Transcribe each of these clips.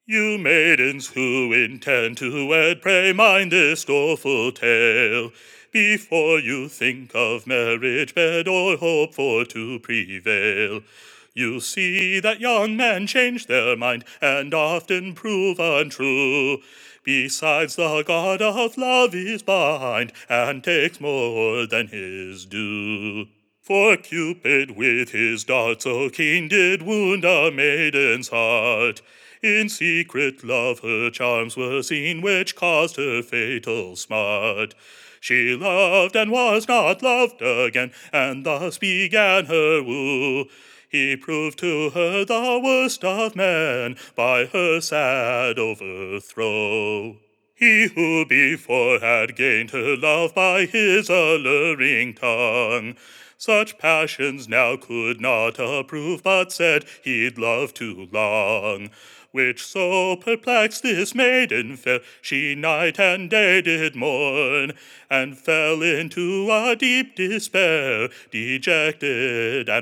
You maidens who intend to wed, pray mind this doleful tale, before you think of marriage bed or hope for to prevail. You see that young men change their mind, and often prove untrue. Besides, the God of love is behind, and takes more than his due. For Cupid with his dart so keen did wound a maiden's heart. In secret love her charms were seen, which caused her fatal smart. She loved and was not loved again, and thus began her woo. He proved to her the worst of men by her sad overthrow. He who before had gained her love by his alluring tongue, such passions now could not approve, but said he'd loved too long. Which so perplexed this maiden fair, she night and day did mourn, and fell into a deep despair, dejected and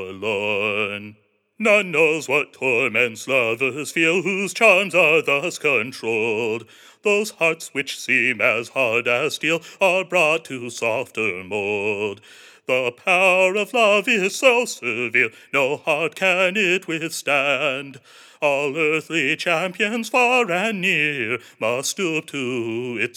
forlorn. None knows what torments lovers feel whose charms are thus controlled. Those hearts which seem as hard as steel are brought to softer mold. The power of love is so severe, no heart can it withstand. All earthly champions far and near must stoop to its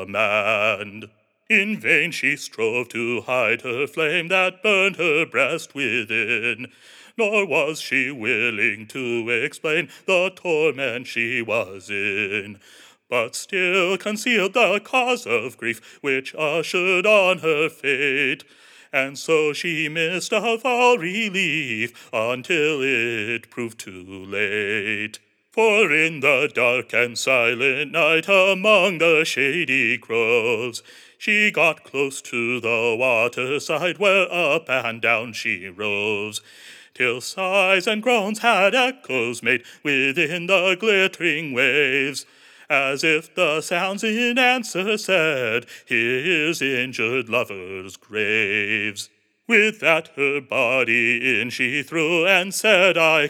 command. In vain she strove to hide her flame that burned her breast within, nor was she willing to explain the torment she was in, but still concealed the cause of grief which ushered on her fate, and so she missed of all relief until it proved too late. For in the dark and silent night, among the shady groves, she got close to the waterside, where up and down she roves, till sighs and groans had echoes made within the glittering waves, as if the sounds in answer said, "Here's injured lovers' graves." With that her body in she threw, and said, I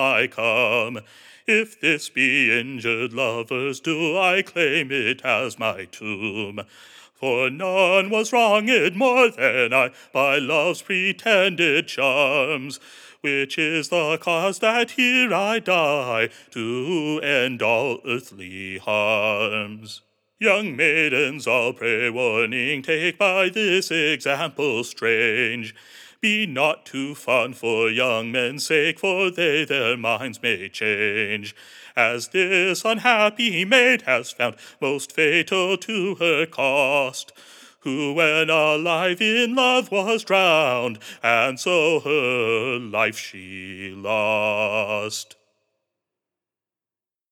come. If this be injured lovers' due, I claim it as my tomb. For none was wronged more than I by love's pretended charms, which is the cause that here I die to end all earthly harms. Young maidens, all pray warning take by this example strange. Be not too fond for young men's sake, for they their minds may change, as this unhappy maid has found most fatal to her cost, who when alive in love was drowned, and so her life she lost.